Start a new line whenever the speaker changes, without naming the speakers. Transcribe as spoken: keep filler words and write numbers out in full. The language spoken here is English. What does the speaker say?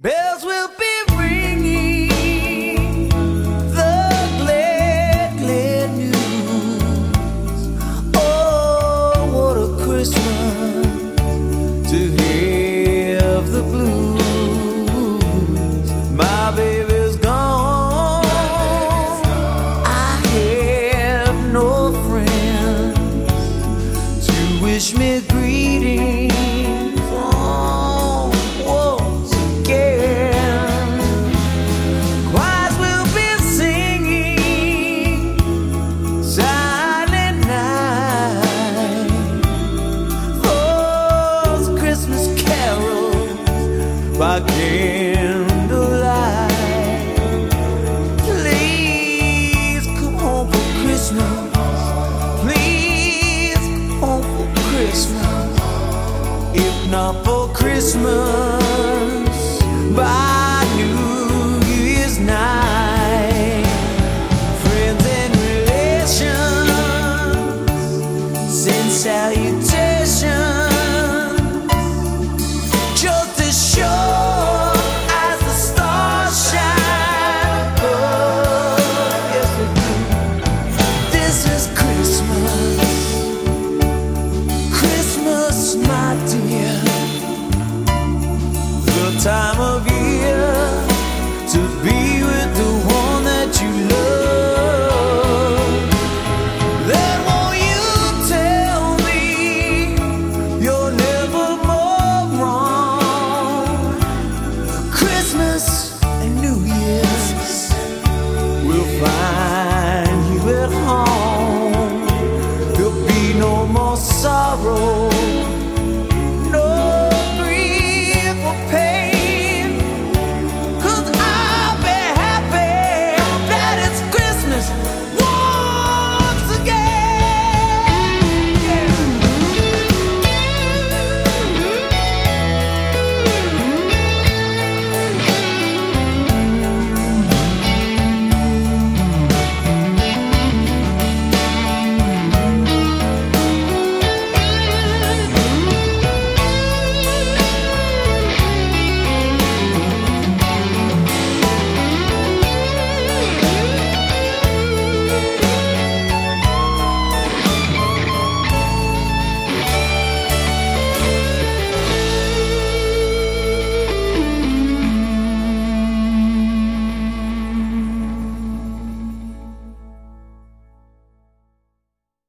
Bells will be ringing, the glad, glad news. Oh, what a Christmas to have the blues. My baby's gone, I have no friends to wish me greetings. By candlelight, please come home for Christmas. Please come home for Christmas. If not for Christmas, bye.